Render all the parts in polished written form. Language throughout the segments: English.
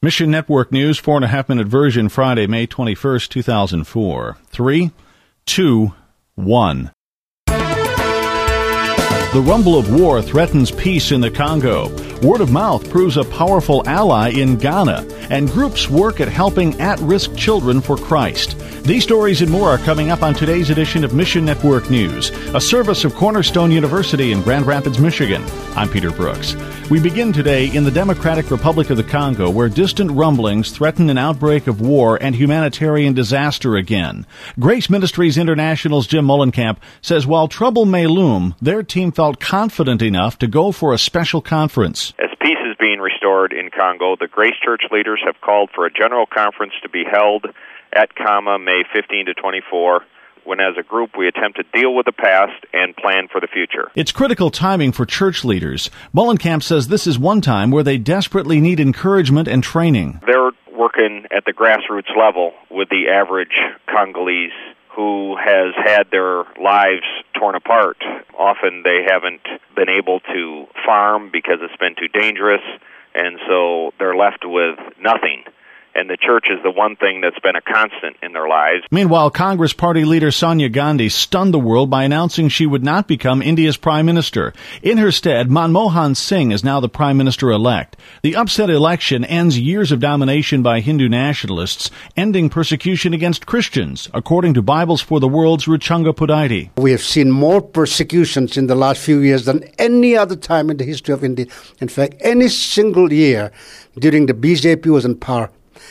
Mission Network News, 4.5-minute version, Friday, May 21st, 2004. 3, 2, 1. The rumble of war threatens peace in the Congo. Word of mouth proves a powerful ally in Ghana. And groups work at helping at-risk children for Christ. These stories and more are coming up on today's edition of Mission Network News, a service of Cornerstone University in Grand Rapids, Michigan. I'm Peter Brooks. We begin today in the Democratic Republic of the Congo, where distant rumblings threaten an outbreak of war and humanitarian disaster again. Grace Ministries International's Jim Mullenkamp says while trouble may loom, their team felt confident enough to go for a special conference. As peace is being restored in Congo, the Grace Church leaders have called for a general conference to be held at Kama May 15 to 24, when as a group we attempt to deal with the past and plan for the future. It's critical timing for church leaders. Mullenkamp says this is one time where they desperately need encouragement and training. They're working at the grassroots level with the average Congolese who has had their lives torn apart. Often they haven't been able to farm because it's been too dangerous, and so they're left with nothing. And the church is the one thing that's been a constant in their lives. Meanwhile, Congress Party leader Sonia Gandhi stunned the world by announcing she would not become India's prime minister. In her stead, Manmohan Singh is now the prime minister-elect. The upset election ends years of domination by Hindu nationalists, ending persecution against Christians, according to Bibles for the World's Ruchanga Pudaiti. We have seen more persecutions in the last few years than any other time in the history of India. In fact, any single year during the BJP was in power,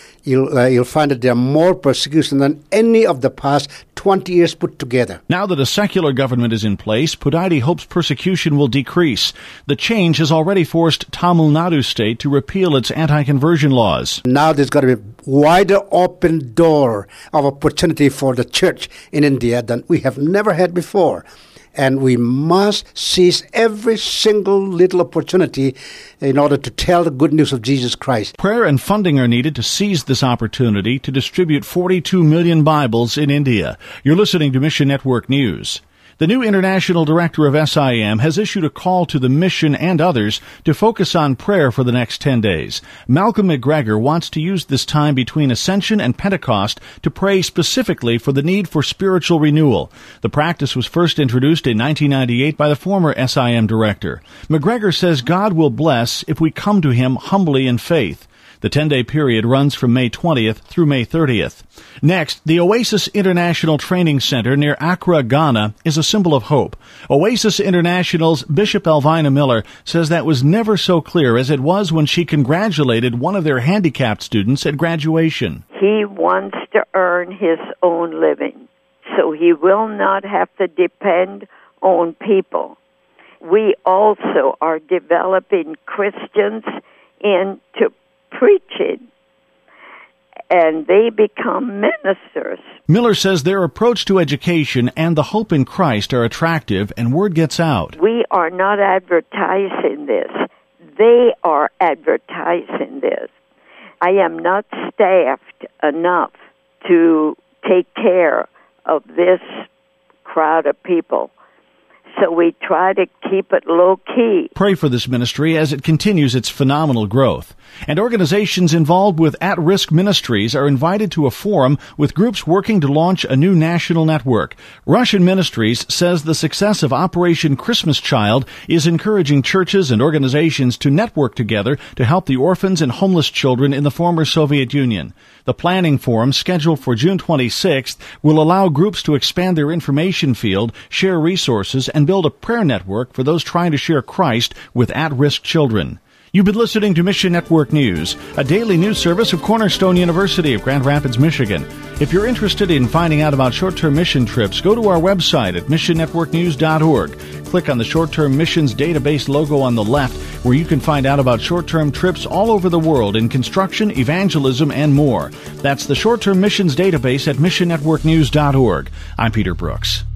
you'll find that there are more persecution than any of the past 20 years put together. Now that a secular government is in place, Pudaiti hopes persecution will decrease. The change has already forced Tamil Nadu state to repeal its anti-conversion laws. Now there's got to be a wider open door of opportunity for the church in India than we have never had before. And we must seize every single little opportunity in order to tell the good news of Jesus Christ. Prayer and funding are needed to seize this opportunity to distribute 42 million Bibles in India. You're listening to Mission Network News. The new international director of SIM has issued a call to the mission and others to focus on prayer for the next 10 days. Malcolm McGregor wants to use this time between Ascension and Pentecost to pray specifically for the need for spiritual renewal. The practice was first introduced in 1998 by the former SIM director. McGregor says God will bless if we come to Him humbly in faith. The 10-day period runs from May 20th through May 30th. Next, the Oasis International Training Center near Accra, Ghana, is a symbol of hope. Oasis International's Bishop Elvina Miller says that was never so clear as it was when she congratulated one of their handicapped students at graduation. He wants to earn his own living, so he will not have to depend on people. We also are developing Christians into preaching, and they become ministers. Miller says their approach to education and the hope in Christ are attractive, and word gets out. We are not advertising this. They are advertising this. I am not staffed enough to take care of this crowd of people. So we try to keep it low-key. Pray for this ministry as it continues its phenomenal growth. And organizations involved with at-risk ministries are invited to a forum with groups working to launch a new national network. Russian Ministries says the success of Operation Christmas Child is encouraging churches and organizations to network together to help the orphans and homeless children in the former Soviet Union. The planning forum, scheduled for June 26th, will allow groups to expand their information field, share resources, and build a prayer network for those trying to share Christ with at-risk children. You've been listening to Mission Network News, a daily news service of Cornerstone University of Grand Rapids, Michigan. If you're interested in finding out about short-term mission trips, go to our website at missionnetworknews.org. Click on the Short-Term Missions Database logo on the left, where you can find out about short-term trips all over the world in construction, evangelism, and more. That's the Short-Term Missions Database at missionnetworknews.org. I'm Peter Brooks.